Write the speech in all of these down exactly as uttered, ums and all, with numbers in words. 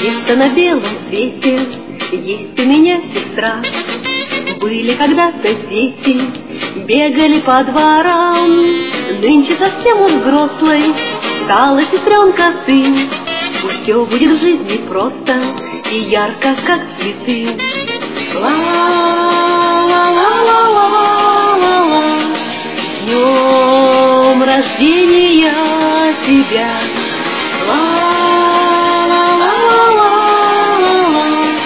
Где-то на белом свете есть у меня сестра. Были когда-то дети, бегали по дворам. Нынче совсем уж взрослой стала сестренка сын. Пусть все будет в жизни просто и ярко, как цветы. Ла-ла-ла-ла-ла-ла, с днем рождения тебя. Ла-ла-ла-ла-ла,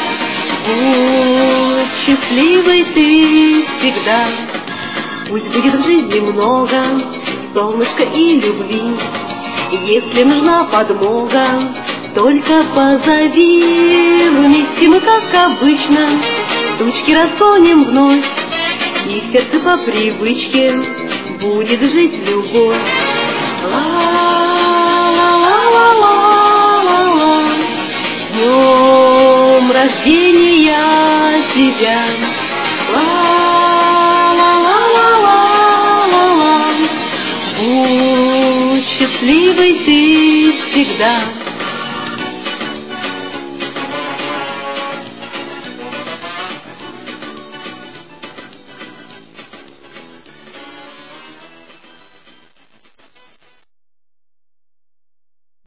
будь счастливой ты всегда. Пусть будет в жизни много солнышка и любви. Если нужна подмога, только позови. Вместе мы, как обычно, тучки разгоним вновь, и в сердце по привычке будет жить любовь. Ла-ла-ла-ла-ла-ла, с днем рождения тебя. Ла-ла-ла-ла-ла, будь счастливой ты всегда.